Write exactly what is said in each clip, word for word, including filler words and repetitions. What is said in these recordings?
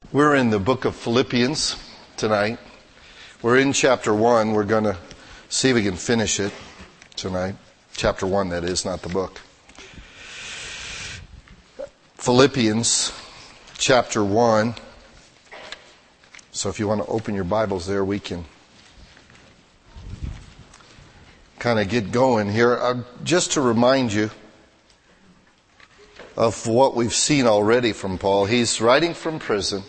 We're in the book of Philippians tonight. We're in chapter one. We're going to see if we can finish it tonight. Chapter one, that is, not the book. Philippians chapter one. So if you want to open your Bibles there, we can kind of get going here. Uh, just to remind you of what we've seen already from Paul. He's writing from prison.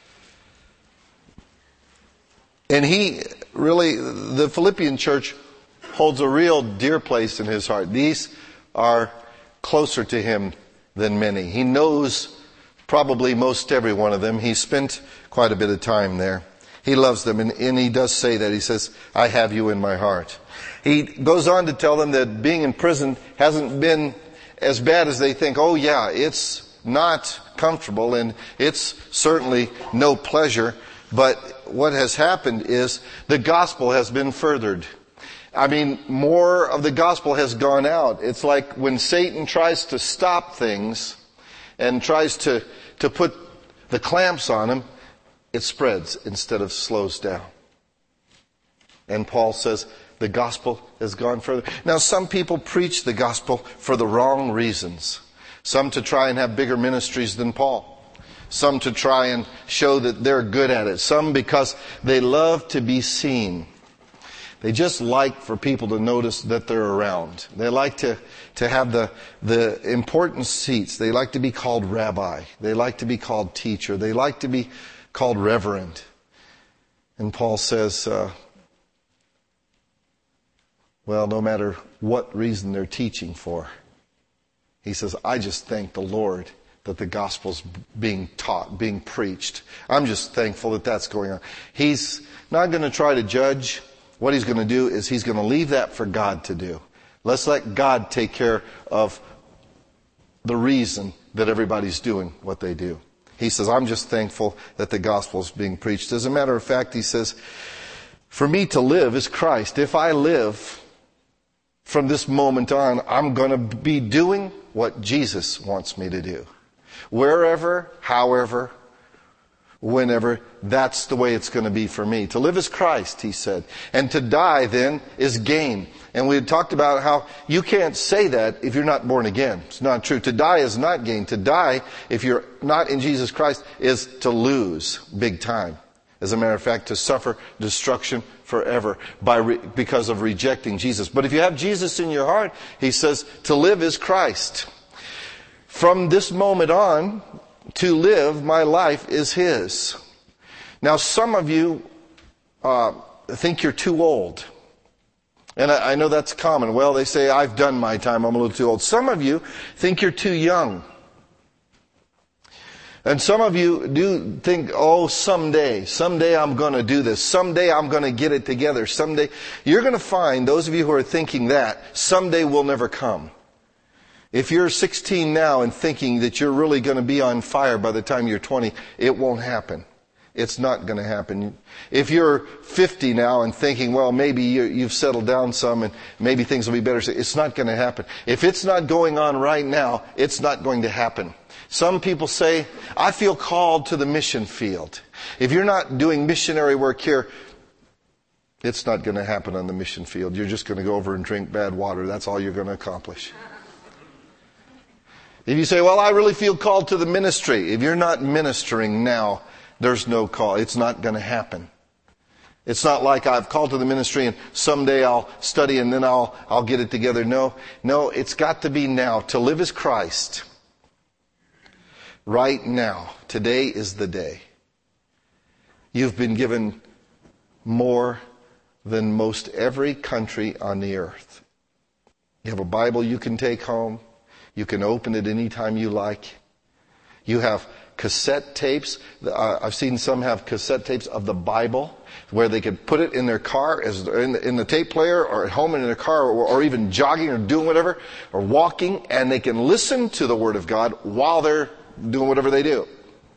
And he really, the Philippian church holds a real dear place in his heart. These are closer to him than many. He knows probably most every one of them. He spent quite a bit of time there. He loves them, and, and he does say that. He says, I have you in my heart. He goes on to tell them that being in prison hasn't been as bad as they think. Oh yeah, it's not comfortable, and it's certainly no pleasure. But what has happened is the gospel has been furthered. I mean, more of the gospel has gone out. It's like when Satan tries to stop things and tries to, to put the clamps on them, it spreads instead of slows down. And Paul says the gospel has gone further. Now, some people preach the gospel for the wrong reasons. Some to try and have bigger ministries than Paul. Some to try and show that they're good at it. Some because they love to be seen. They just like for people to notice that they're around. They like to, to have the, the important seats. They like to be called rabbi. They like to be called teacher. They like to be called reverend. And Paul says, uh, well, no matter what reason they're teaching for, he says, I just thank the Lord that the gospel's being taught, being preached. I'm just thankful that that's going on. He's not going to try to judge. What he's going to do is he's going to leave that for God to do. Let's let God take care of the reason that everybody's doing what they do. He says, I'm just thankful that the gospel's being preached. As a matter of fact, he says, for me to live is Christ. If I live from this moment on, I'm going to be doing what Jesus wants me to do. Wherever, however, whenever, that's the way it's going to be for me. To live is Christ, he said. And to die, then, is gain. And we had talked about how you can't say that if you're not born again. It's not true. To die is not gain. To die, if you're not in Jesus Christ, is to lose big time. As a matter of fact, to suffer destruction forever by re- because of rejecting Jesus. But if you have Jesus in your heart, he says, to live is Christ. From this moment on, to live, my life is his. Now, some of you uh, think you're too old. And I, I know that's common. Well, they say, I've done my time, I'm a little too old. Some of you think you're too young. And some of you do think, oh, someday, someday I'm going to do this. Someday I'm going to get it together. Someday, you're going to find, those of you who are thinking that, someday will never come. If you're sixteen now and thinking that you're really going to be on fire by the time you're twenty, it won't happen. It's not going to happen. If you're fifty now and thinking, well, maybe you've settled down some and maybe things will be better, it's not going to happen. If it's not going on right now, it's not going to happen. Some people say, I feel called to the mission field. If you're not doing missionary work here, it's not going to happen on the mission field. You're just going to go over and drink bad water. That's all you're going to accomplish. If you say, well, I really feel called to the ministry. If you're not ministering now, there's no call. It's not going to happen. It's not like I've called to the ministry and someday I'll study and then I'll, I'll get it together. No, no, it's got to be now. To live is Christ. Right now. Today is the day. You've been given more than most every country on the earth. You have a Bible you can take home. You can open it anytime you like. You have cassette tapes. Uh, I've seen some have cassette tapes of the Bible where they could put it in their car, as in the, in the tape player, or at home in their car, or, or even jogging or doing whatever, or walking, and they can listen to the Word of God while they're doing whatever they do.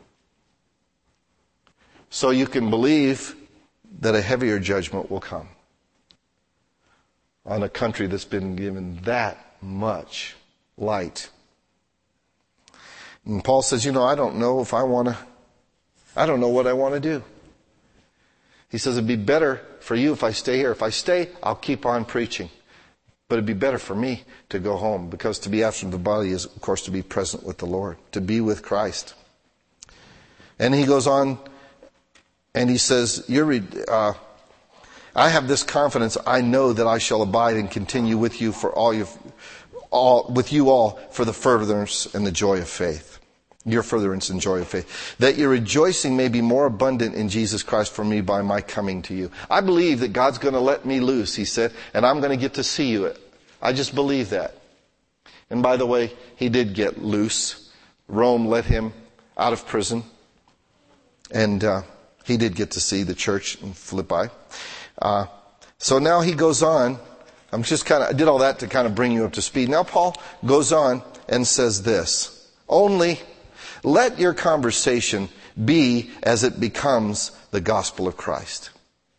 So you can believe that a heavier judgment will come on a country that's been given that much light. And Paul says, you know, I don't know if I want to I don't know what I want to do. He says, it'd be better for you if I stay here. If I stay, I'll keep on preaching. But it'd be better for me to go home, because to be absent from the body is, of course, to be present with the Lord, to be with Christ. And he goes on and he says, You're, uh, I have this confidence. I know that I shall abide and continue with you for all you, all, with you all for the furtherance and the joy of faith. Your furtherance and joy of faith. That your rejoicing may be more abundant in Jesus Christ for me by my coming to you. I believe that God's going to let me loose, he said, and I'm going to get to see you. I just believe that. And by the way, he did get loose. Rome let him out of prison. And uh, he did get to see the church in Philippi. Uh, so now he goes on. I'm just kind of, I did all that to kind of bring you up to speed. Now Paul goes on and says this. Only let your conversation be as it becomes the gospel of Christ.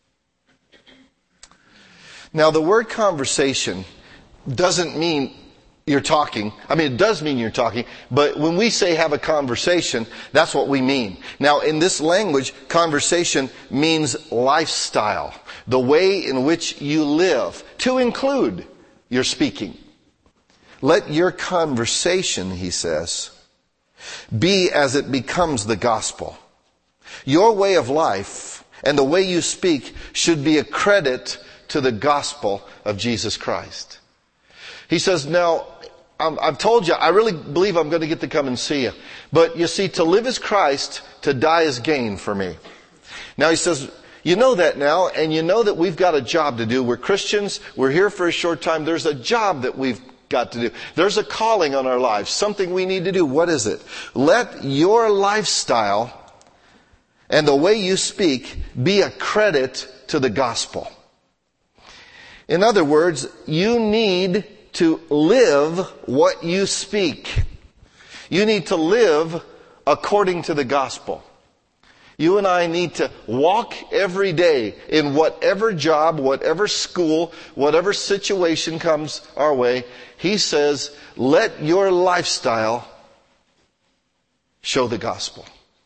Now the word conversation doesn't mean you're talking. I mean, it does mean you're talking, but when we say have a conversation, that's what we mean. Now, in this language, conversation means lifestyle, the way in which you live, to include your speaking. Let your conversation, he says, be as it becomes the gospel. Your way of life and the way you speak should be a credit to the gospel of Jesus Christ. He says, now, I've told you, I really believe I'm going to get to come and see you. But you see, to live is Christ, to die is gain for me. Now he says, you know that now, and you know that we've got a job to do. We're Christians. We're here for a short time. There's a job that we've got to do. There's a calling on our lives, something we need to do. What is it? Let your lifestyle and the way you speak be a credit to the gospel. In other words, you need to live what you speak. You need to live according to the gospel. You and I need to walk every day in whatever job, whatever school, whatever situation comes our way. He says, let your lifestyle show the gospel.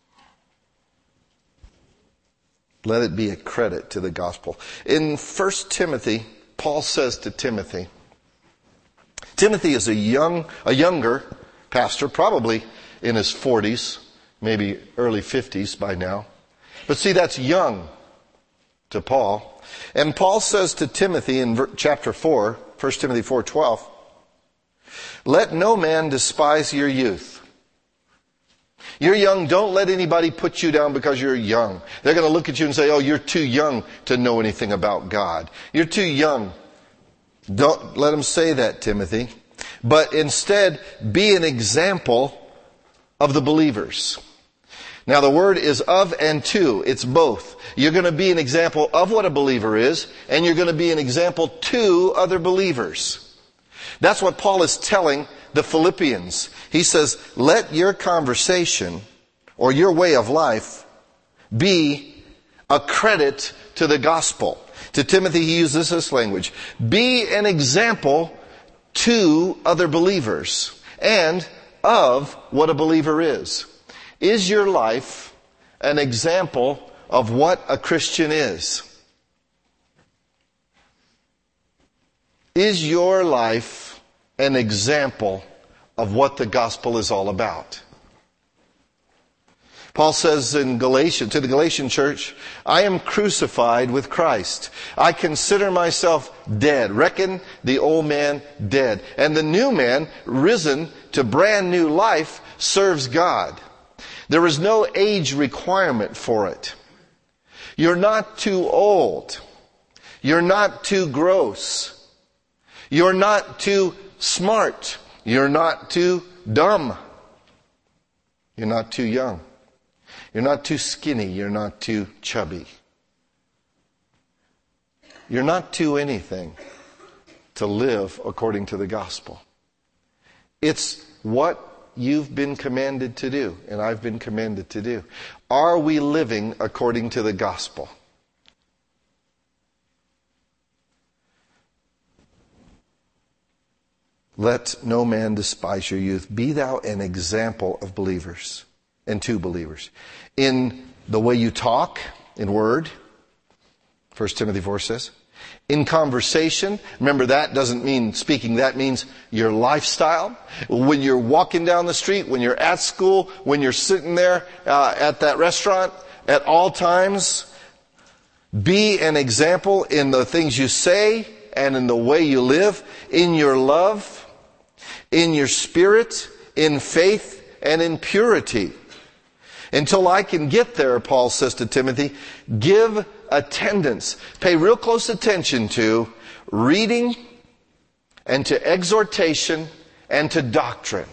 Let it be a credit to the gospel. In First Timothy, Paul says to Timothy, Timothy is a young, a younger pastor, probably in his forties, maybe early fifties by now. But see, that's young to Paul. And Paul says to Timothy in chapter four, First Timothy four twelve, let no man despise your youth. You're young. Don't let anybody put you down because you're young. They're going to look at you and say, oh, you're too young to know anything about God. You're too young. Don't let them say that, Timothy. But instead, be an example of the believers. Now, the word is of and to. It's both. You're going to be an example of what a believer is, and you're going to be an example to other believers. That's what Paul is telling the Philippians. He says, let your conversation or your way of life be a credit to the gospel. To Timothy, he uses this language. Be an example to other believers and of what a believer is. Is your life an example of what a Christian is? Is your life an example of what the gospel is all about? Paul says in Galatians, to the Galatian church, I am crucified with Christ. I consider myself dead. Reckon the old man dead. And the new man, risen to brand new life, serves God. There is no age requirement for it. You're not too old. You're not too gross. You're not too smart. You're not too dumb. You're not too young. You're not too skinny. You're not too chubby. You're not too anything to live according to the gospel. It's what you've been commanded to do, and I've been commanded to do. Are we living according to the gospel? Let no man despise your youth. Be thou an example of believers and to believers. In the way you talk in word, First Timothy four says. In conversation, remember that doesn't mean speaking, that means your lifestyle. When you're walking down the street, when you're at school, when you're sitting there uh, at that restaurant, at all times, be an example in the things you say and in the way you live, in your love, in your spirit, in faith, and in purity. Until I can get there, Paul says to Timothy, give attendance. Pay real close attention to reading and to exhortation and to doctrine.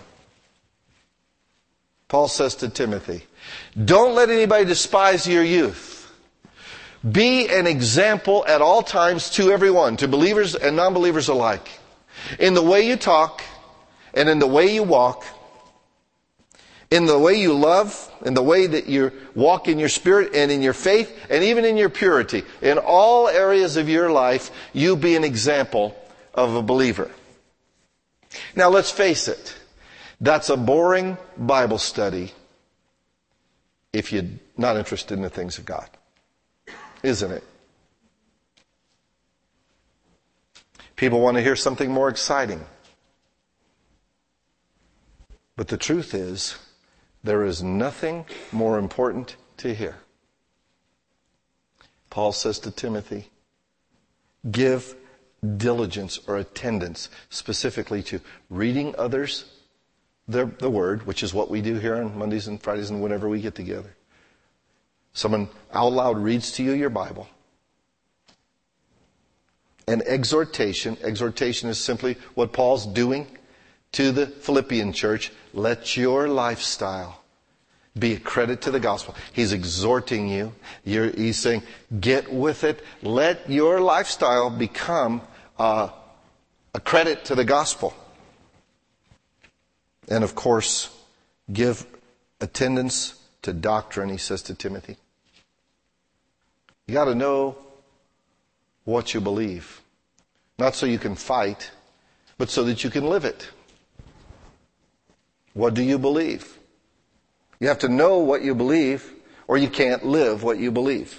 Paul says to Timothy, don't let anybody despise your youth. Be an example at all times to everyone, to believers and non-believers alike. In the way you talk and in the way you walk, in the way you love, in the way that you walk in your spirit and in your faith, and even in your purity. In all areas of your life, you be an example of a believer. Now let's face it, that's a boring Bible study if you're not interested in the things of God. Isn't it? People want to hear something more exciting. But the truth is, there is nothing more important to hear. Paul says to Timothy, give diligence or attendance specifically to reading others the, the Word, which is what we do here on Mondays and Fridays and whenever we get together. Someone out loud reads to you your Bible. And exhortation. Exhortation is simply what Paul's doing to the Philippian church. Let your lifestyle be a credit to the gospel. He's exhorting you. You're, he's saying, get with it. Let your lifestyle become uh, a credit to the gospel. And of course, give attendance to doctrine, he says to Timothy. You got to know what you believe. Not so you can fight, but so that you can live it. What do you believe? You have to know what you believe, or you can't live what you believe.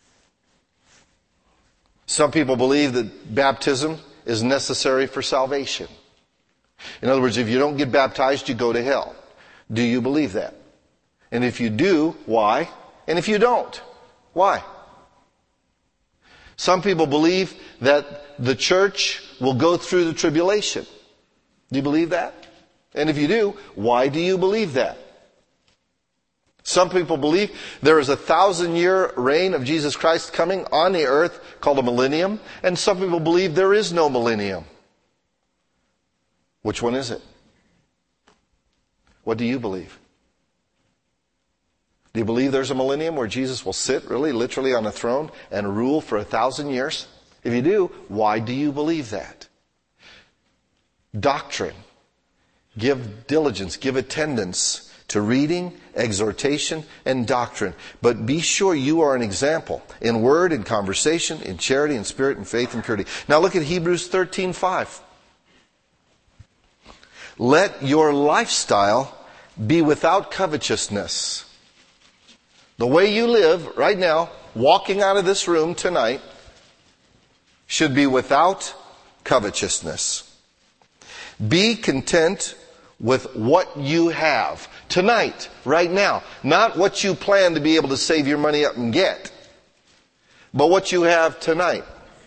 Some people believe that baptism is necessary for salvation. In other words, if you don't get baptized, you go to hell. Do you believe that? And if you do, why? And if you don't, why? Some people believe that the church will go through the tribulation. Do you believe that? And if you do, why do you believe that? Some people believe there is a thousand year reign of Jesus Christ coming on the earth called a millennium. And some people believe there is no millennium. Which one is it? What do you believe? Do you believe there's a millennium where Jesus will sit really literally on a throne and rule for a thousand years? If you do, why do you believe that? Doctrine. Give diligence, give attendance to reading, exhortation, and doctrine. But be sure you are an example in word, in conversation, in charity, in spirit, in faith, and purity. Now look at Hebrews thirteen five. Let your lifestyle be without covetousness. The way you live right now, walking out of this room tonight, should be without covetousness. Be content with what you have tonight, right now. Not what you plan to be able to save your money up and get, but what you have tonight.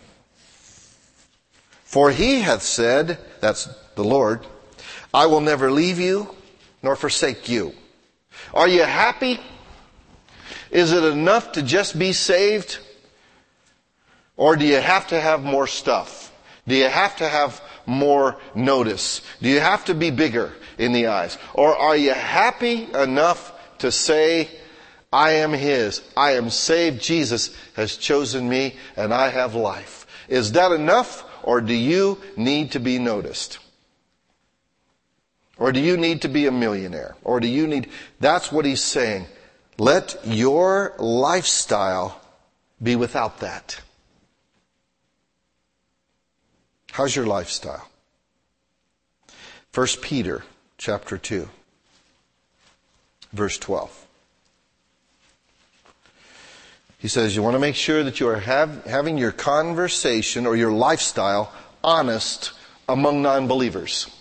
For he hath said, that's the Lord, I will never leave you nor forsake you. Are you happy? Is it enough to just be saved? Or do you have to have more stuff? Do you have to have more notice? Do you have to be bigger in the eyes? Or are you happy enough to say, I am His, I am saved, Jesus has chosen me, and I have life? Is that enough, or do you need to be noticed? Or do you need to be a millionaire? Or do you need... That's what he's saying. Let your lifestyle be without that. How's your lifestyle? First Peter chapter two, verse twelve. He says you want to make sure that you are have, having your conversation or your lifestyle honest among non-believers.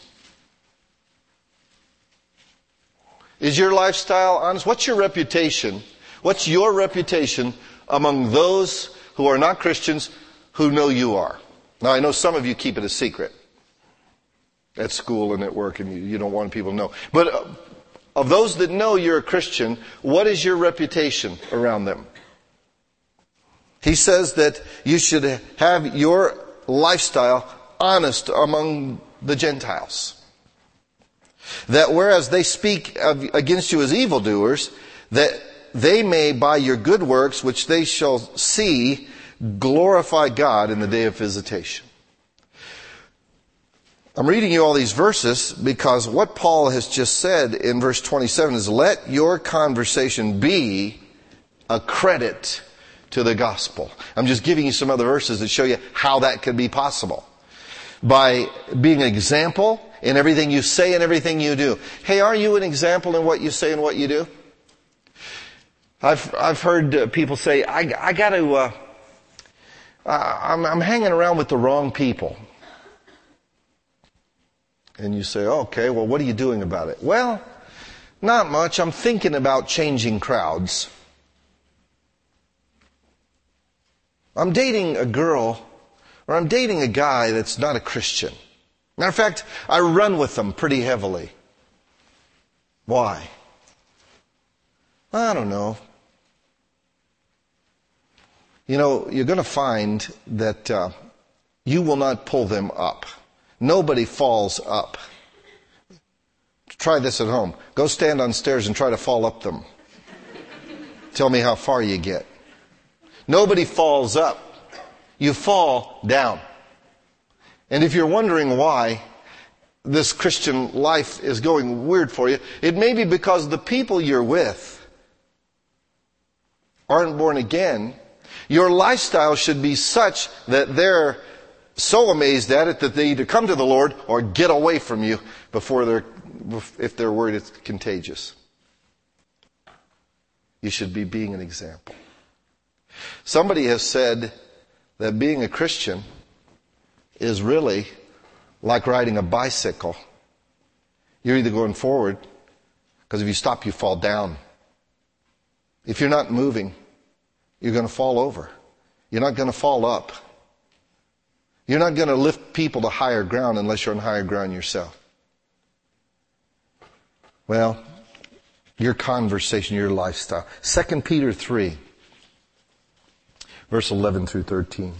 Is your lifestyle honest? What's your reputation? What's your reputation among those who are not Christians who know you are? Now, I know some of you keep it a secret at school and at work, and you, you don't want people to know. But uh, of those that know you're a Christian, what is your reputation around them? He says that you should have your lifestyle honest among the Gentiles. That whereas they speak against you as evildoers, that they may by your good works, which they shall see, glorify God in the day of visitation. I'm reading you all these verses because what Paul has just said in verse twenty-seven is, let your conversation be a credit to the gospel. I'm just giving you some other verses that show you how that could be possible. By being an example in everything you say and everything you do. Hey, are you an example in what you say and what you do? I've I've heard uh, people say, I, I got to, uh, I'm, I'm hanging around with the wrong people. And you say, okay, well, what are you doing about it? Well, not much. I'm thinking about changing crowds. I'm dating a girl, or I'm dating a guy that's not a Christian. Matter of fact, I run with them pretty heavily. Why? I don't know. You know, you're going to find that uh, you will not pull them up. Nobody falls up. Try this at home. Go stand on stairs and try to fall up them. Tell me how far you get. Nobody falls up. You fall down. And if you're wondering why this Christian life is going weird for you, it may be because the people you're with aren't born again. Your lifestyle should be such that they're so amazed at it that they either come to the Lord or get away from you before they're, if they're worried it's contagious. You should be being an example. Somebody has said that being a Christian is really like riding a bicycle. You're either going forward, because if you stop, you fall down. If you're not moving, you're going to fall over. You're not going to fall up. You're not going to lift people to higher ground unless you're on higher ground yourself. Well, your conversation, your lifestyle. Second Peter three, verse eleven through thirteen.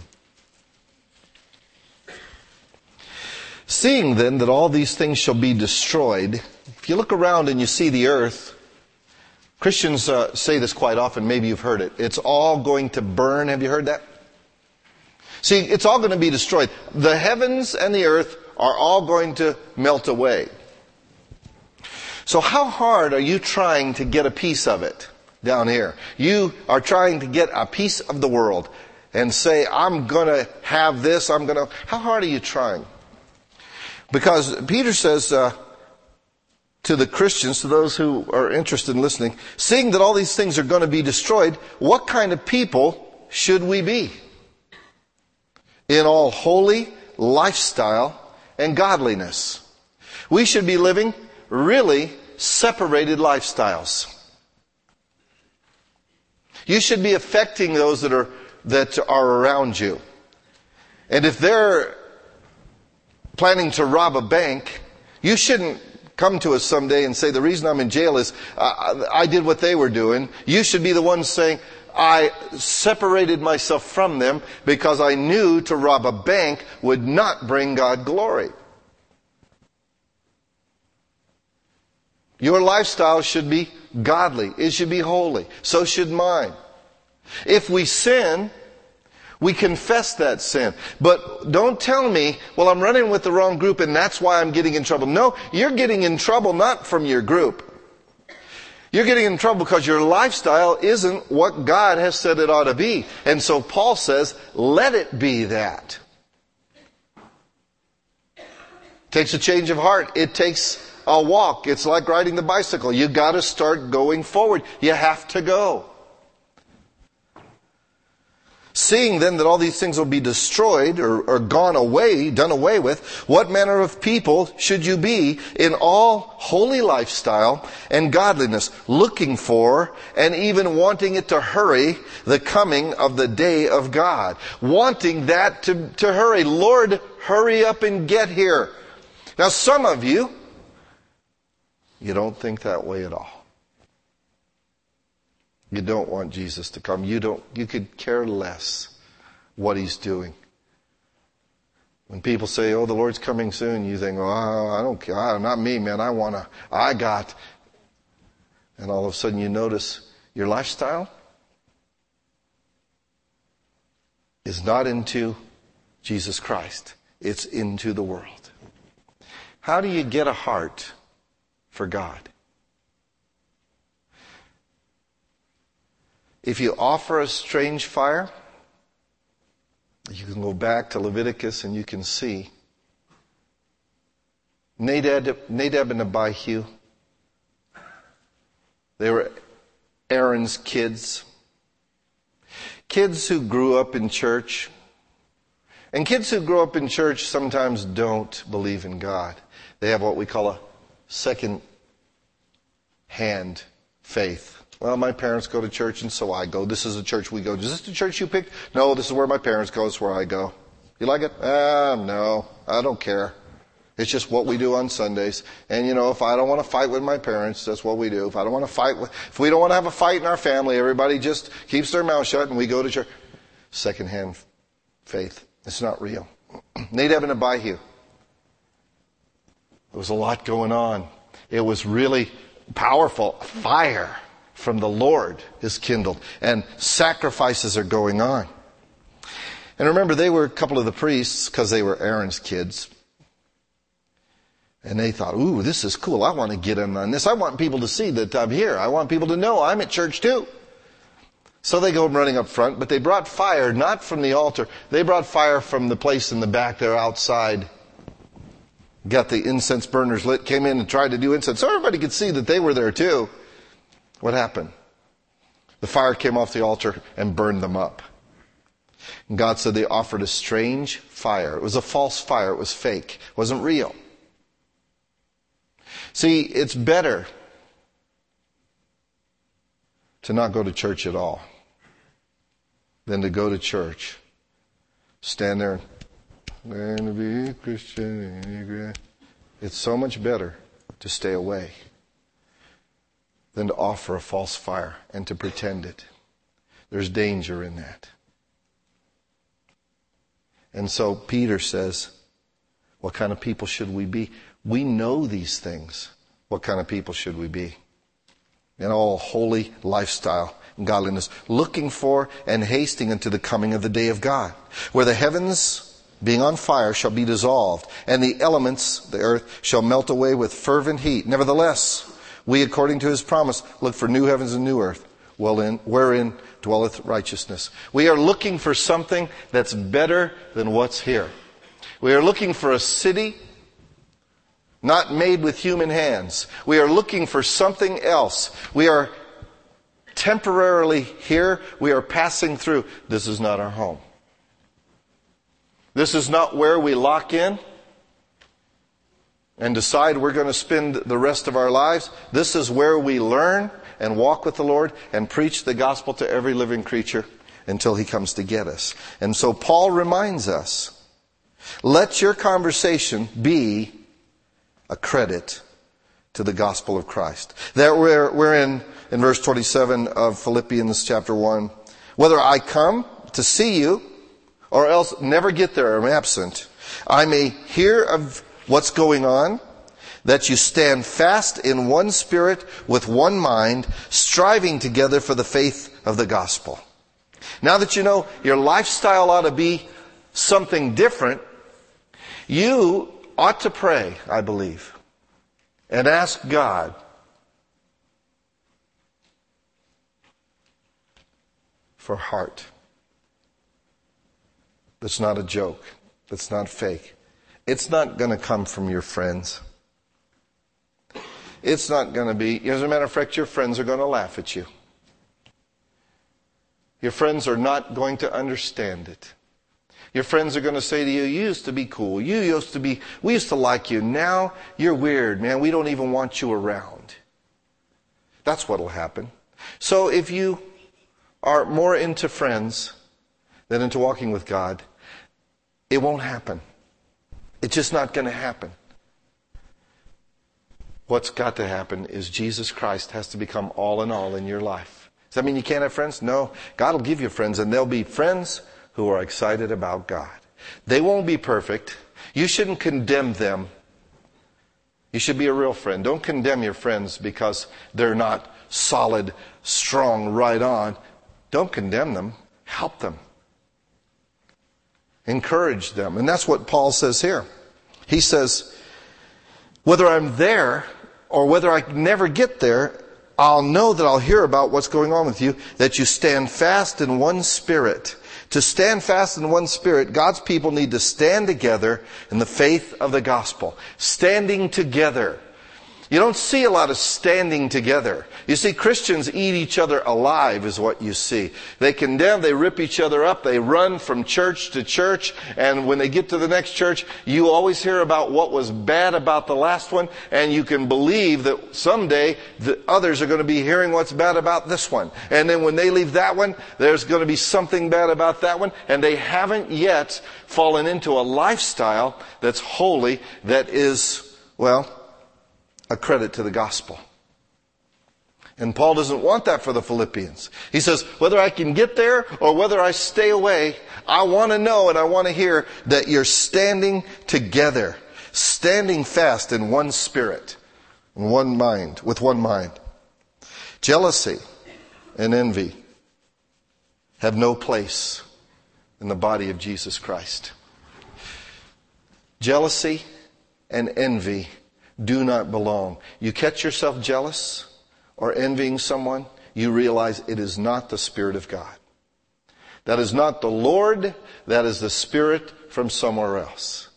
Seeing then that all these things shall be destroyed, if you look around and you see the earth, Christians uh, say this quite often, maybe you've heard it. It's all going to burn. Have you heard that? See, it's all going to be destroyed. The heavens and the earth are all going to melt away. So how hard are you trying to get a piece of it down here? You are trying to get a piece of the world and say, I'm going to have this, I'm going to... How hard are you trying? Because Peter says uh, to the Christians, to those who are interested in listening, seeing that all these things are going to be destroyed, what kind of people should we be? In all holy lifestyle and godliness. We should be living really separated lifestyles. You should be affecting those that are that are around you. And if they're planning to rob a bank, you shouldn't come to us someday and say, the reason I'm in jail is uh, I did what they were doing. You should be the one saying, I separated myself from them because I knew to rob a bank would not bring God glory. Your lifestyle should be godly. It should be holy. So should mine. If we sin, we confess that sin. But don't tell me, well, I'm running with the wrong group and that's why I'm getting in trouble. No, you're getting in trouble not from your group. You're getting in trouble because your lifestyle isn't what God has said it ought to be. And so Paul says, let it be that. It takes a change of heart. It takes a walk. It's like riding the bicycle. You got to start going forward. You have to go. Seeing then that all these things will be destroyed or, or gone away, done away with, what manner of people should you be in all holy lifestyle and godliness, looking for and even wanting it to hurry the coming of the day of God? Wanting that to, to hurry. Lord, hurry up and get here. Now some of you, you don't think that way at all. You don't want Jesus to come. You don't, you could care less what He's doing. When people say, oh, the Lord's coming soon, you think, oh, I don't care. Not me, man. I want to, I got. And all of a sudden you notice your lifestyle is not into Jesus Christ. It's into the world. How do you get a heart for God? If you offer a strange fire, you can go back to Leviticus and you can see Nadab, Nadab and Abihu. They were Aaron's kids. Kids who grew up in church. And kids who grow up in church sometimes don't believe in God. They have what we call a second-hand faith. Well, my parents go to church and so I go. This is the church we go. Is this the church you picked? No, this is where my parents go. It's where I go. You like it? Ah, no, I don't care. It's just what we do on Sundays. And you know, if I don't want to fight with my parents, that's what we do. If I don't want to fight with, if we don't want to have a fight in our family, everybody just keeps their mouth shut and we go to church. Second-hand faith. It's not real. Nadab and Abihu. There was a lot going on. It was really powerful. Fire from the Lord is kindled, and sacrifices are going on. And remember, they were a couple of the priests, because they were Aaron's kids. And they thought, ooh, this is cool. I want to get in on this. I want people to see that I'm here. I want people to know I'm at church too. So they go running up front, but they brought fire, not from the altar. They brought fire from the place in the back there outside. Got the incense burners lit, came in and tried to do incense. So everybody could see that they were there too. What happened? The fire came off the altar and burned them up. And God said they offered a strange fire. It was a false fire. It was fake. It wasn't real. See, it's better to not go to church at all than to go to church, stand there and learn to be a Christian. It's so much better to stay away than to offer a false fire and to pretend it. There's danger in that. And so Peter says, what kind of people should we be? We know these things. What kind of people should we be? In all holy lifestyle and godliness, looking for and hasting unto the coming of the day of God, where the heavens, being on fire, shall be dissolved, and the elements, the earth, shall melt away with fervent heat. Nevertheless, we, according to His promise, look for new heavens and new earth, wherein dwelleth righteousness. We are looking for something that's better than what's here. We are looking for a city not made with human hands. We are looking for something else. We are temporarily here. We are passing through. This is not our home. This is not where we lock in and decide we're going to spend the rest of our lives. This is where we learn and walk with the Lord and preach the gospel to every living creature until He comes to get us. And so Paul reminds us, let your conversation be a credit to the gospel of Christ. That we're, we're in, in verse twenty-seven of Philippians chapter one. Whether I come to see you or else never get there, I'm absent, I may hear of what's going on, that you stand fast in one spirit with one mind, striving together for the faith of the gospel. Now that you know your lifestyle ought to be something different, you ought to pray, I believe, and ask God for heart that's not a joke, that's not fake. It's not going to come from your friends. It's not going to be, as a matter of fact, your friends are going to laugh at you. Your friends are not going to understand it. Your friends are going to say to you, you used to be cool. You used to be, we used to like you. Now you're weird, man. We don't even want you around. That's what will happen. So if you are more into friends than into walking with God, it won't happen. It's just not going to happen. What's got to happen is Jesus Christ has to become all in all in your life. Does that mean you can't have friends? No. God will give you friends, and they'll be friends who are excited about God. They won't be perfect. You shouldn't condemn them. You should be a real friend. Don't condemn your friends because they're not solid, strong, right on. Don't condemn them. Help them. Encourage them. And that's what Paul says here. He says, whether I'm there or whether I never get there, I'll know that I'll hear about what's going on with you, that you stand fast in one spirit. To stand fast in one spirit, God's people need to stand together in the faith of the gospel. Standing together. You don't see a lot of standing together. You see, Christians eat each other alive is what you see. They condemn, they rip each other up, they run from church to church, and when they get to the next church, you always hear about what was bad about the last one, and you can believe that someday the others are going to be hearing what's bad about this one. And then when they leave that one, there's going to be something bad about that one, and they haven't yet fallen into a lifestyle that's holy, that is, well, a credit to the gospel. And Paul doesn't want that for the Philippians. He says, whether I can get there or whether I stay away, I want to know and I want to hear that you're standing together, standing fast in one spirit, in one mind, with one mind. Jealousy and envy have no place in the body of Jesus Christ. Jealousy and envy do not belong. You catch yourself jealous or envying someone, you realize it is not the Spirit of God. That is not the Lord, that is the Spirit from somewhere else.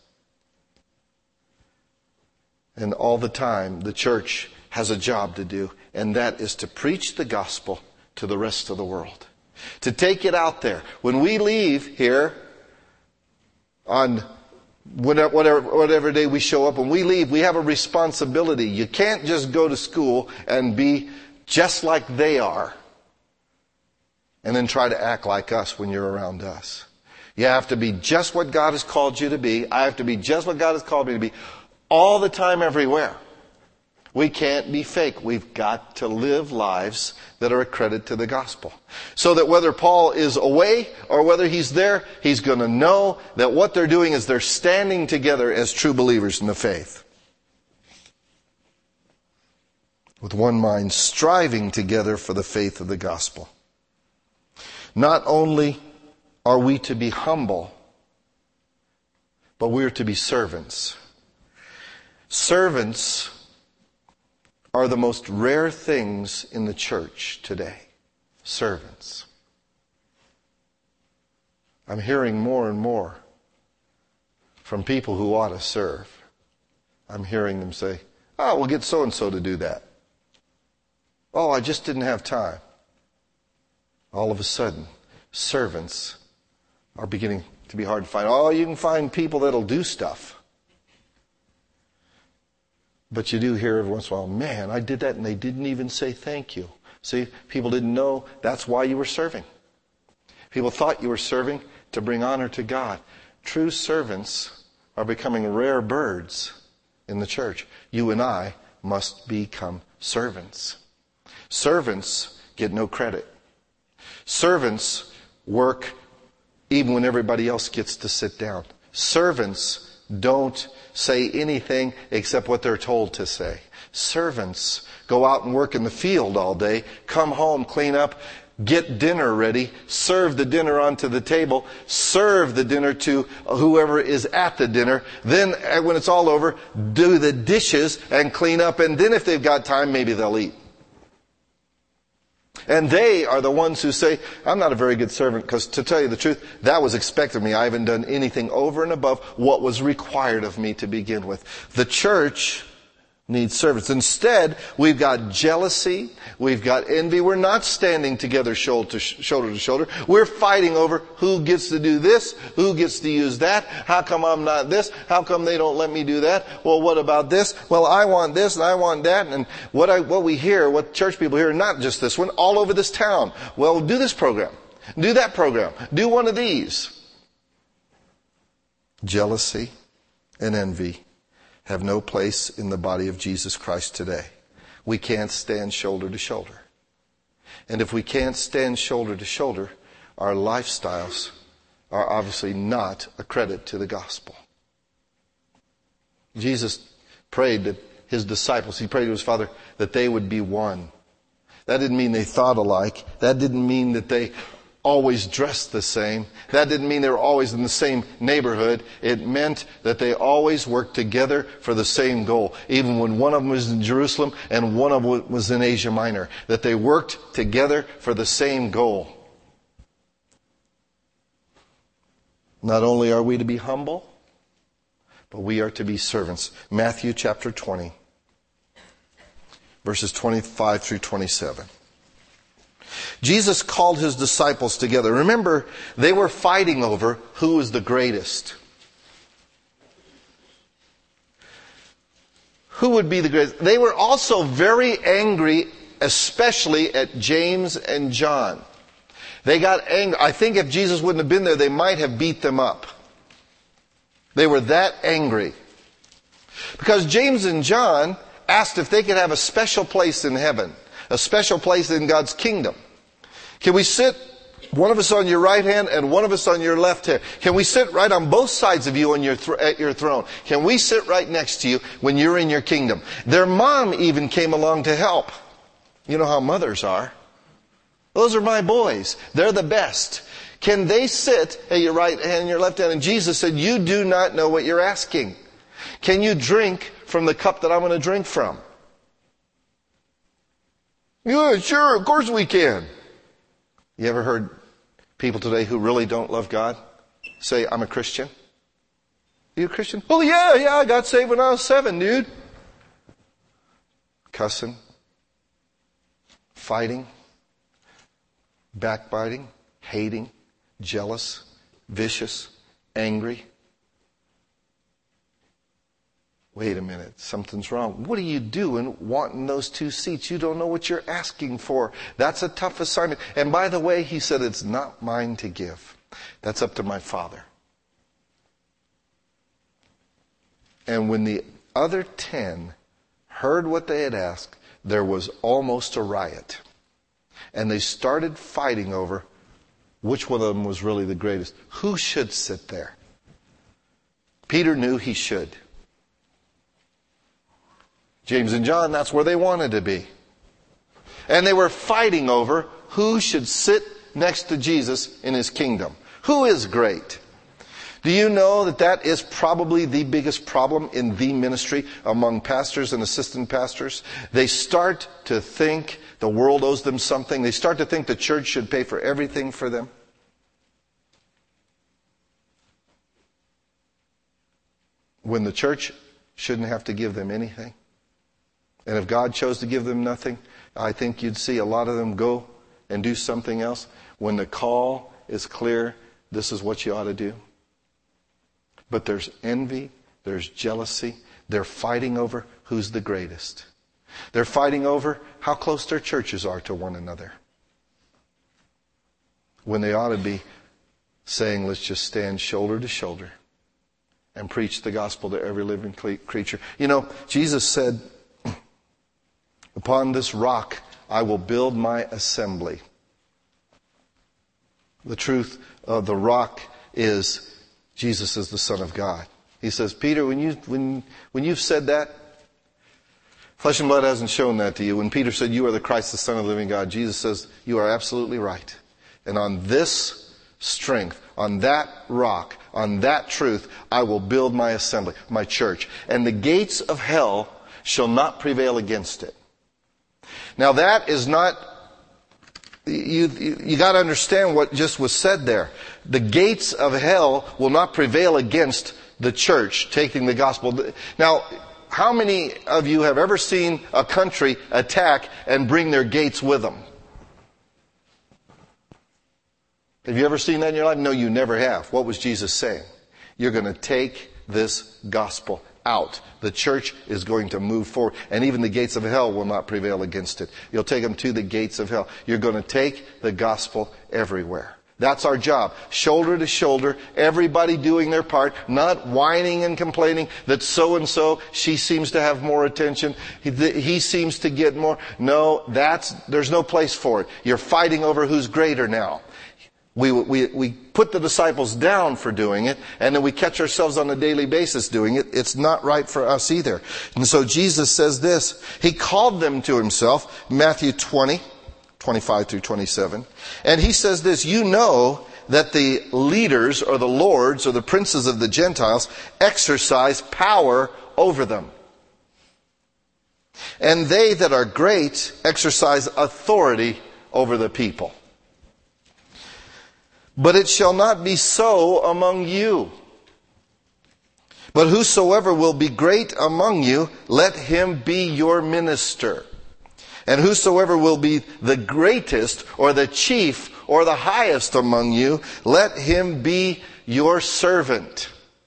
And all the time, the church has a job to do, and that is to preach the gospel to the rest of the world. To take it out there. When we leave here on Whatever, whatever day we show up, when we leave, we have a responsibility. You can't just go to school and be just like they are and then try to act like us when you're around us. You have to be just what God has called you to be. I have to be just what God has called me to be all the time, everywhere. We can't be fake. We've got to live lives that are a credit to the gospel. So that whether Paul is away or whether he's there, he's going to know that what they're doing is they're standing together as true believers in the faith. With one mind, striving together for the faith of the gospel. Not only are we to be humble, but we're to be servants. Servants are the most rare things in the church today. Servants. I'm hearing more and more from people who ought to serve. I'm hearing them say, oh, we'll get so-and-so to do that. Oh, I just didn't have time. All of a sudden, servants are beginning to be hard to find. Oh, you can find people that'll do stuff. But you do hear every once in a while, man, I did that and they didn't even say thank you. See, people didn't know that's why you were serving. People thought you were serving to bring honor to God. True servants are becoming rare birds in the church. You and I must become servants. Servants get no credit. Servants work even when everybody else gets to sit down. Servants don't say anything except what they're told to say. Servants go out and work in the field all day, come home, clean up, get dinner ready, serve the dinner onto the table, serve the dinner to whoever is at the dinner. Then when it's all over, do the dishes and clean up. And then if they've got time, maybe they'll eat. And they are the ones who say, I'm not a very good servant because to tell you the truth, that was expected of me. I haven't done anything over and above what was required of me to begin with. The church needs servants. Instead, we've got jealousy, we've got envy. We're not standing together shoulder to shoulder to shoulder. We're fighting over who gets to do this, who gets to use that. How come I'm not this? How come they don't let me do that? Well, what about this? Well, I want this and I want that. And what I, what we hear, what church people hear, not just this one, all over this town. Well, do this program. Do that program. Do one of these. Jealousy and envy have no place in the body of Jesus Christ today. We can't stand shoulder to shoulder. And if we can't stand shoulder to shoulder, our lifestyles are obviously not a credit to the gospel. Jesus prayed that his disciples, he prayed to his Father that they would be one. That didn't mean they thought alike. That didn't mean that they always dressed the same. That didn't mean they were always in the same neighborhood. It meant that they always worked together for the same goal. Even when one of them was in Jerusalem and one of them was in Asia Minor. That they worked together for the same goal. Not only are we to be humble, but we are to be servants. Matthew chapter twenty, verses twenty-five through twenty-seven. Jesus called his disciples together. Remember, they were fighting over who was the greatest. Who would be the greatest? They were also very angry, especially at James and John. They got angry. I think if Jesus wouldn't have been there, they might have beat them up. They were that angry. Because James and John asked if they could have a special place in heaven. A special place in God's kingdom. Can we sit, one of us on your right hand and one of us on your left hand? Can we sit right on both sides of you on your th- at your throne? Can we sit right next to you when you're in your kingdom? Their mom even came along to help. You know how mothers are. Those are my boys. They're the best. Can they sit at your right hand and your left hand? And Jesus said, you do not know what you're asking. Can you drink from the cup that I'm going to drink from? Yeah, sure, of course we can. You ever heard people today who really don't love God say, I'm a Christian? Are you a Christian? Oh yeah, yeah, I got saved when I was seven, dude. Cussing, fighting, backbiting, hating, jealous, vicious, angry. Wait a minute, something's wrong. What are you doing wanting those two seats? You don't know what you're asking for. That's a tough assignment. And by the way, he said, it's not mine to give. That's up to my Father. And when the other ten heard what they had asked, there was almost a riot. And they started fighting over which one of them was really the greatest. Who should sit there? Peter knew he should. James and John, that's where they wanted to be. And they were fighting over who should sit next to Jesus in his kingdom. Who is great? Do you know that that is probably the biggest problem in the ministry among pastors and assistant pastors? They start to think the world owes them something. They start to think the church should pay for everything for them. When the church shouldn't have to give them anything. And if God chose to give them nothing, I think you'd see a lot of them go and do something else. When the call is clear, this is what you ought to do. But there's envy, there's jealousy. They're fighting over who's the greatest. They're fighting over how close their churches are to one another. When they ought to be saying, let's just stand shoulder to shoulder and preach the gospel to every living creature. You know, Jesus said, upon this rock I will build my assembly. The truth of the rock is Jesus is the Son of God. He says, Peter, when, you, when, when you've said that, flesh and blood hasn't shown that to you. When Peter said, you are the Christ, the Son of the living God, Jesus says, you are absolutely right. And on this strength, on that rock, on that truth, I will build my assembly, my church. And the gates of hell shall not prevail against it. Now that is not, you, you, you got to understand what just was said there. The gates of hell will not prevail against the church taking the gospel. Now, How many of you have ever seen a country attack and bring their gates with them? Have you ever seen that in your life? No, you never have. What was Jesus saying? You're going to take this gospel out. The church is going to move forward, and even the gates of hell will not prevail against it. You'll take them to the gates of hell. You're going to take the gospel everywhere. That's our job. Shoulder to shoulder, everybody doing their part, not whining and complaining that so-and-so, she seems to have more attention, he, he seems to get more. No, that's, there's no place for it. You're fighting over who's greater now. We, we, we put the disciples down for doing it, and then we catch ourselves on a daily basis doing it. It's not right for us either. And so Jesus says this, He called them to Himself, Matthew twenty, twenty-five through twenty-seven. And He says this, you know that the leaders or the lords or the princes of the Gentiles exercise power over them. And they that are great exercise authority over the people. But it shall not be so among you. But whosoever will be great among you, let him be your minister. And whosoever will be the greatest or the chief or the highest among you, let him be your servant.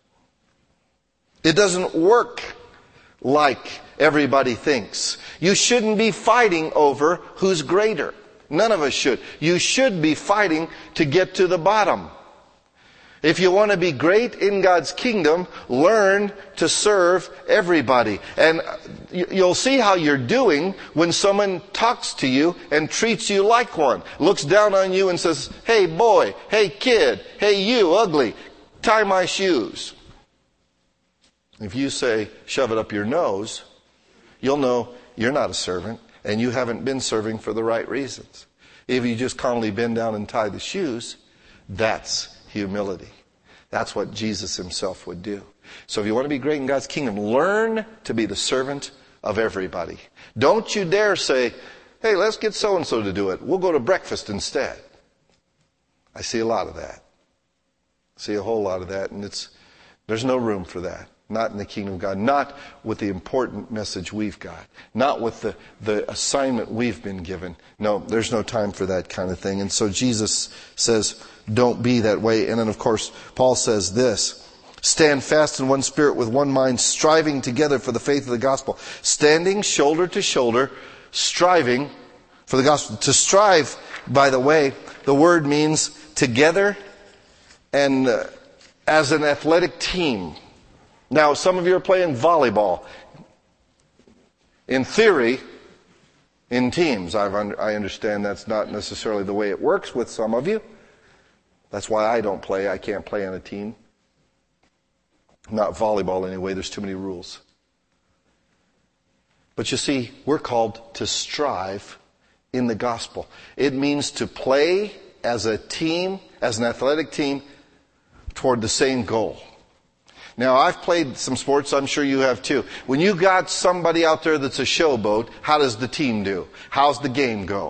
It doesn't work like everybody thinks. You shouldn't be fighting over who's greater. None of us should. You should be fighting to get to the bottom. If you want to be great in God's kingdom, learn to serve everybody. And you'll see how you're doing when someone talks to you and treats you like one. Looks down on you and says, hey boy, hey kid, hey you, ugly, tie my shoes. If you say, shove it up your nose, you'll know you're not a servant. And you haven't been serving for the right reasons. If you just calmly bend down and tie the shoes, that's humility. That's what Jesus Himself would do. So if you want to be great in God's kingdom, learn to be the servant of everybody. Don't you dare say, hey, let's get so-and-so to do it. We'll go to breakfast instead. I see a lot of that. I see a whole lot of that, and it's there's no room for that. Not in the kingdom of God. Not with the important message we've got. Not with the, the assignment we've been given. No, there's no time for that kind of thing. And so Jesus says, don't be that way. And then of course, Paul says this, stand fast in one spirit with one mind, striving together for the faith of the gospel. Standing shoulder to shoulder, striving for the gospel. To strive, by the way, the word means together and uh, as an athletic team. Now, some of you are playing volleyball. In theory, in teams. I've un- I understand that's not necessarily the way it works with some of you. That's why I don't play. I can't play on a team. Not volleyball anyway. There's too many rules. But you see, we're called to strive in the gospel. It means to play as a team, as an athletic team, toward the same goal. Now, I've played some sports, I'm sure you have too. When you got somebody out there that's a showboat, how does the team do? How's the game go?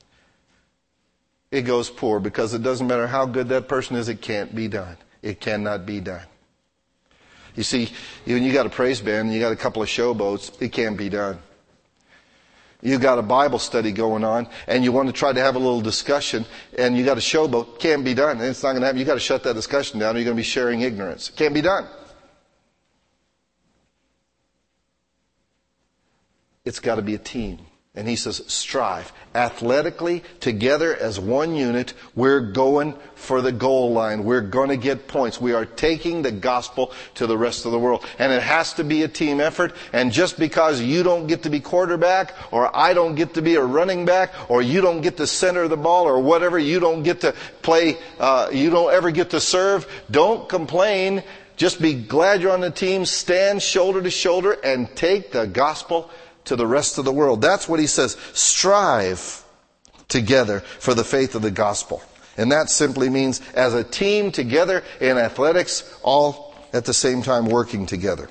It goes poor, because it doesn't matter how good that person is, it can't be done. It cannot be done. You see, when you got a praise band and you got a couple of showboats, it can't be done. You got a Bible study going on and you want to try to have a little discussion and you got a showboat, can't be done. It's not going to happen. You got to shut that discussion down or you're going to be sharing ignorance. It can't be done. It's got to be a team. And he says, strive. Athletically, together as one unit, we're going for the goal line. We're going to get points. We are taking the gospel to the rest of the world. And it has to be a team effort. And just because you don't get to be quarterback, or I don't get to be a running back, or you don't get to center the ball, or whatever, you don't get to play, uh, you don't ever get to serve, don't complain. Just be glad you're on the team. Stand shoulder to shoulder and take the gospel to the rest of the world. That's what he says. Strive together for the faith of the gospel. And that simply means as a team together in athletics, all at the same time working together.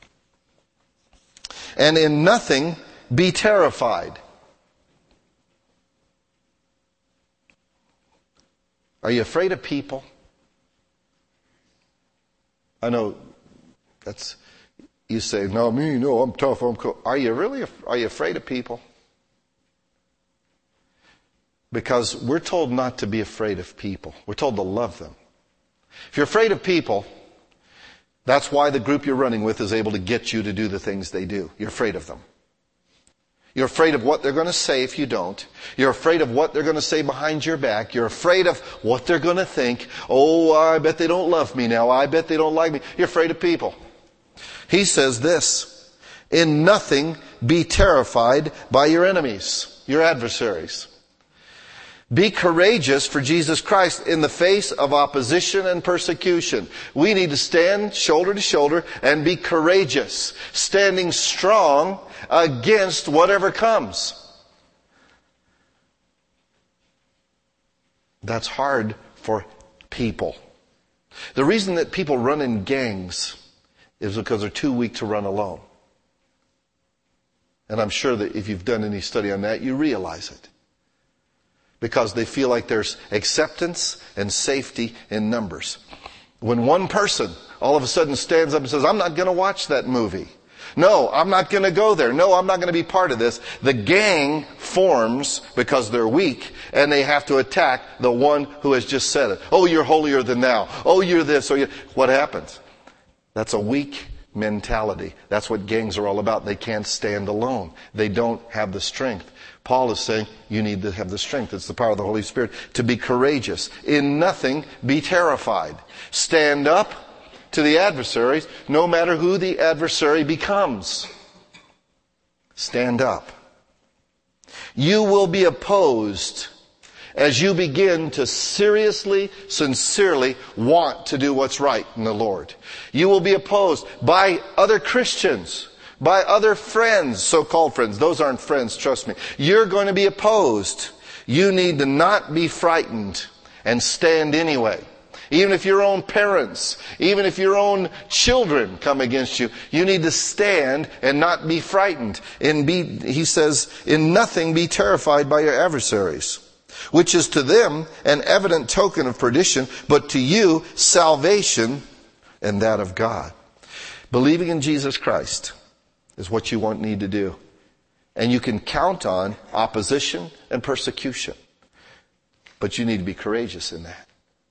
And in nothing be terrified. Are you afraid of people? I know that's You say, no, me, no, I'm tough, I'm cool. Are you really, af- are you afraid of people? Because we're told not to be afraid of people. We're told to love them. If you're afraid of people, that's why the group you're running with is able to get you to do the things they do. You're afraid of them. You're afraid of what they're going to say if you don't. You're afraid of what they're going to say behind your back. You're afraid of what they're going to think. Oh, I bet they don't love me now. I bet they don't like me. You're afraid of people. He says this, in nothing be terrified by your enemies, your adversaries. Be courageous for Jesus Christ in the face of opposition and persecution. We need to stand shoulder to shoulder and be courageous, standing strong against whatever comes. That's hard for people. The reason that people run in gangs is because they're too weak to run alone. And I'm sure that if you've done any study on that, you realize it. Because they feel like there's acceptance and safety in numbers. When one person all of a sudden stands up and says, I'm not going to watch that movie. No, I'm not going to go there. No, I'm not going to be part of this. The gang forms because they're weak and they have to attack the one who has just said it. Oh, you're holier than thou. Oh, you're this. Oh, you're... What happens? That's a weak mentality. That's what gangs are all about. They can't stand alone. They don't have the strength. Paul is saying you need to have the strength. It's the power of the Holy Spirit to be courageous. In nothing be terrified. Stand up to the adversaries, no matter who the adversary becomes. Stand up. You will be opposed as you begin to seriously, sincerely want to do what's right in the Lord. You will be opposed by other Christians, by other friends, so-called friends. Those aren't friends, trust me. You're going to be opposed. You need to not be frightened and stand anyway. Even if your own parents, even if your own children come against you, you need to stand and not be frightened. And be, he says, in nothing be terrified by your adversaries, which is to them an evident token of perdition, but to you salvation and that of God. Believing in Jesus Christ is what you want need to do. And you can count on opposition and persecution. But you need to be courageous in that.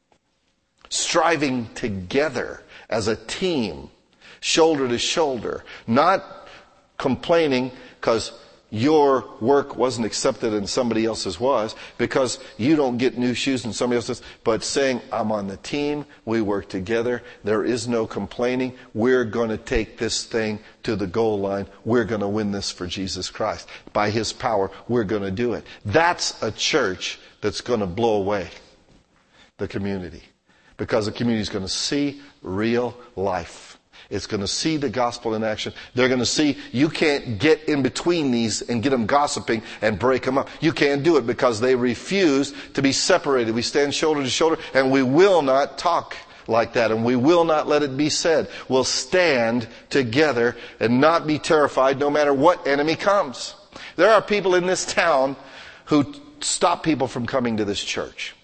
Striving together as a team, shoulder to shoulder. Not complaining because your work wasn't accepted and somebody else's was, because you don't get new shoes and somebody else's, but saying, I'm on the team, we work together, there is no complaining, we're going to take this thing to the goal line, we're going to win this for Jesus Christ. By His power, we're going to do it. That's a church that's going to blow away the community, because the community is going to see real life. It's going to see the gospel in action. They're going to see you can't get in between these and get them gossiping and break them up. You can't do it because they refuse to be separated. We stand shoulder to shoulder and we will not talk like that, and we will not let it be said. We'll stand together and not be terrified no matter what enemy comes. There are people in this town who stop people from coming to this church.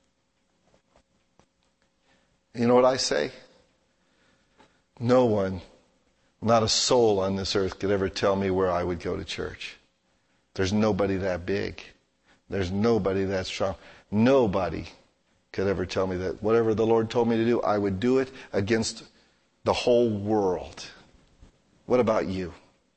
You know what I say? No one, not a soul on this earth could ever tell me where I would go to church. There's nobody that big. There's nobody that strong. Nobody could ever tell me that whatever the Lord told me to do, I would do it against the whole world. What about you?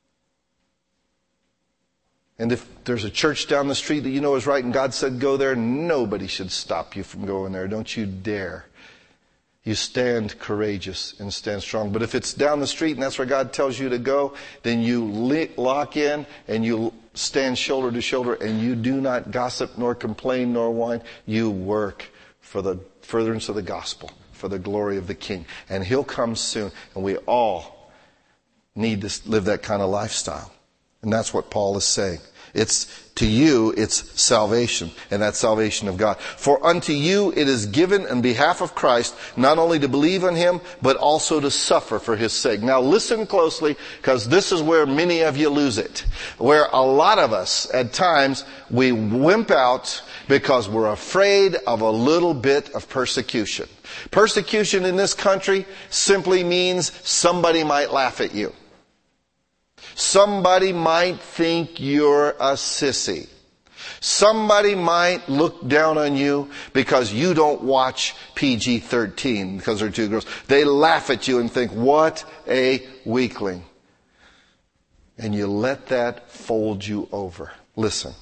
And if there's a church down the street that you know is right and God said go there, nobody should stop you from going there. Don't you dare. You stand courageous and stand strong. But if it's down the street and that's where God tells you to go, then you lock in and you stand shoulder to shoulder and you do not gossip nor complain nor whine. You work for the furtherance of the gospel, for the glory of the King. And He'll come soon. And we all need to live that kind of lifestyle. And that's what Paul is saying. It's to you, it's salvation, and that's salvation of God. For unto you it is given on behalf of Christ, not only to believe on Him, but also to suffer for His sake. Now listen closely, because this is where many of you lose it. Where a lot of us, at times, we wimp out because we're afraid of a little bit of persecution. Persecution in this country simply means somebody might laugh at you. Somebody might think you're a sissy. Somebody might look down on you because you don't watch P G thirteen because they're two girls. They laugh at you and think, what a weakling. And you let that fold you over. Listen.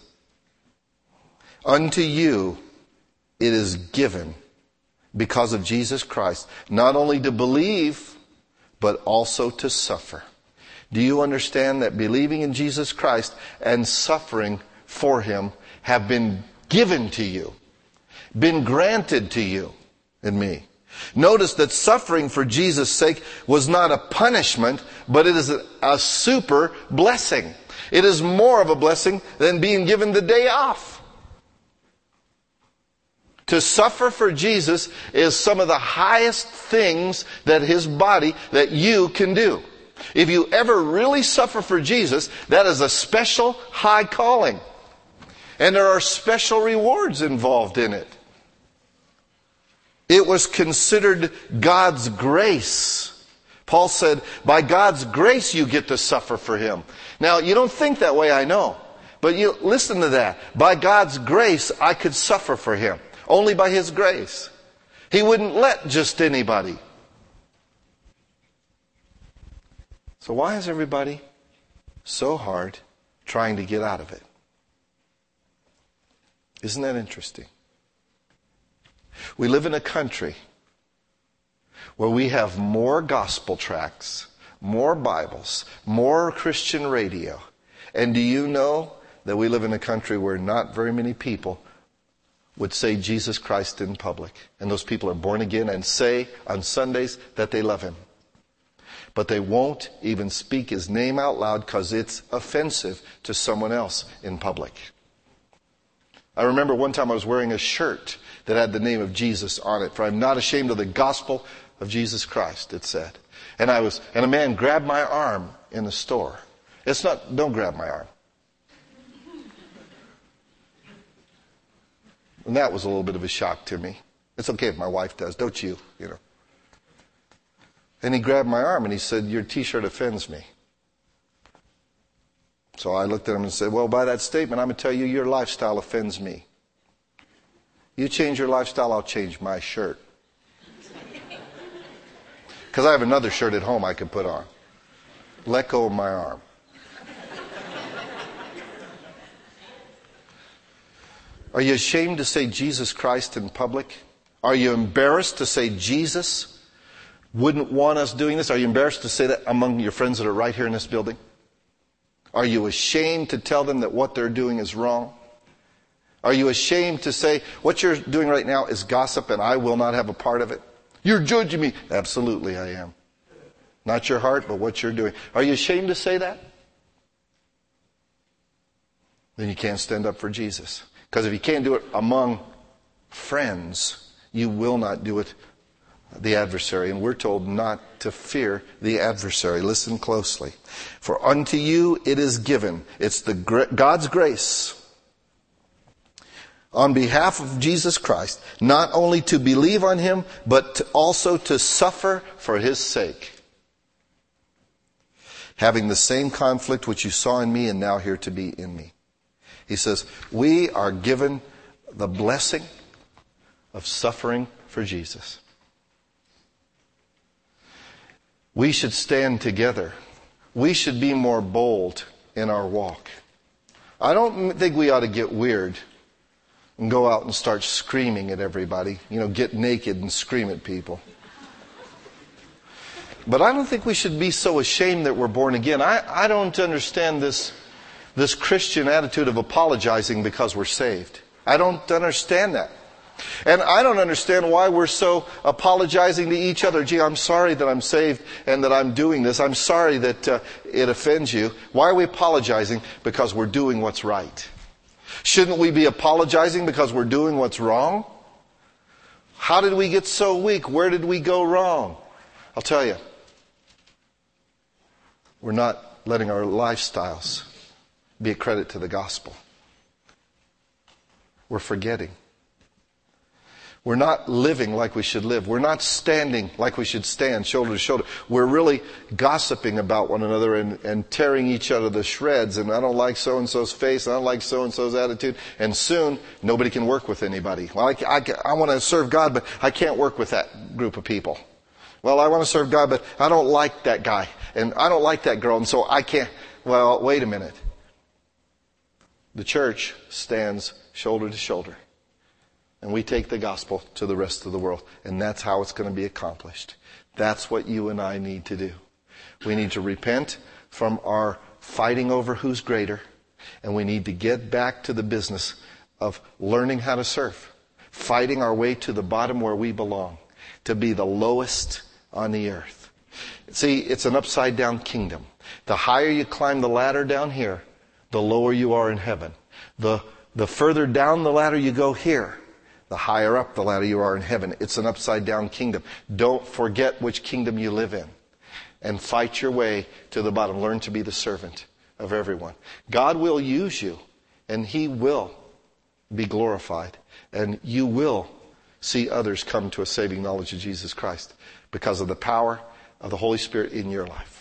Unto you it is given, because of Jesus Christ, not only to believe, but also to suffer. Do you understand that believing in Jesus Christ and suffering for Him have been given to you, been granted to you and me? Notice that suffering for Jesus' sake was not a punishment, but it is a, a super blessing. It is more of a blessing than being given the day off. To suffer for Jesus is some of the highest things that His body, that you can do. If you ever really suffer for Jesus, that is a special high calling. And there are special rewards involved in it. It was considered God's grace. Paul said, by God's grace you get to suffer for Him. Now, you don't think that way, I know. But you listen to that. By God's grace, I could suffer for Him. Only by His grace. He wouldn't let just anybody. So why is everybody so hard trying to get out of it? Isn't that interesting? We live in a country where we have more gospel tracts, more Bibles, more Christian radio. And do you know that we live in a country where not very many people would say Jesus Christ in public? And those people are born again and say on Sundays that they love Him. But they won't even speak His name out loud because it's offensive to someone else in public. I remember one time I was wearing a shirt that had the name of Jesus on it. For I'm not ashamed of the gospel of Jesus Christ, it said. And I was, and a man grabbed my arm in the store. It's not, don't grab my arm. And that was a little bit of a shock to me. It's okay if my wife does, don't you? You know. And he grabbed my arm and he said, your t-shirt offends me. So I looked at him and said, well, by that statement, I'm going to tell you your lifestyle offends me. You change your lifestyle, I'll change my shirt. Because I have another shirt at home I can put on. Let go of my arm. Are you ashamed to say Jesus Christ in public? Are you embarrassed to say Jesus wouldn't want us doing this? Are you embarrassed to say that among your friends that are right here in this building? Are you ashamed to tell them that what they're doing is wrong? Are you ashamed to say what you're doing right now is gossip and I will not have a part of it? You're judging me. Absolutely I am. Not your heart, but what you're doing. Are you ashamed to say that? Then you can't stand up for Jesus. Because if you can't do it among friends, you will not do it the adversary. And we're told not to fear the adversary. Listen closely. For unto you it is given. It's the God's grace on behalf of Jesus Christ, not only to believe on Him, but to also to suffer for His sake. Having the same conflict which you saw in me and now here to be in me. He says, we are given the blessing of suffering for Jesus. We should stand together. We should be more bold in our walk. I don't think we ought to get weird and go out and start screaming at everybody. You know, get naked and scream at people. But I don't think we should be so ashamed that we're born again. I, I don't understand this, this Christian attitude of apologizing because we're saved. I don't understand that. And I don't understand why we're so apologizing to each other. Gee, I'm sorry that I'm saved and that I'm doing this. I'm sorry that uh, it offends you. Why are we apologizing? Because we're doing what's right. Shouldn't we be apologizing because we're doing what's wrong? How did we get so weak? Where did we go wrong? I'll tell you. We're not letting our lifestyles be a credit to the gospel. We're forgetting. We're not living like we should live. We're not standing like we should stand, shoulder to shoulder. We're really gossiping about one another and, and tearing each other to shreds. And I don't like so-and-so's face, and I don't like so-and-so's attitude. And soon, nobody can work with anybody. Well, I, I, I want to serve God, but I can't work with that group of people. Well, I want to serve God, but I don't like that guy. And I don't like that girl, and so I can't. Well, wait a minute. The church stands shoulder to shoulder. And we take the gospel to the rest of the world. And that's how it's going to be accomplished. That's what you and I need to do. We need to repent from our fighting over who's greater. And we need to get back to the business of learning how to serve. Fighting our way to the bottom where we belong. To be the lowest on the earth. See, it's an upside down kingdom. The higher you climb the ladder down here, the lower you are in heaven. The, the further down the ladder you go here, the higher up the ladder you are in heaven. It's an upside down kingdom. Don't forget which kingdom you live in. And fight your way to the bottom. Learn to be the servant of everyone. God will use you. And He will be glorified. And you will see others come to a saving knowledge of Jesus Christ. Because of the power of the Holy Spirit in your life.